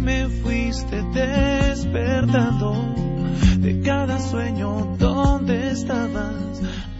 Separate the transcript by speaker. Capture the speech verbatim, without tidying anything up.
Speaker 1: me fuiste despertando de cada sueño donde estabas.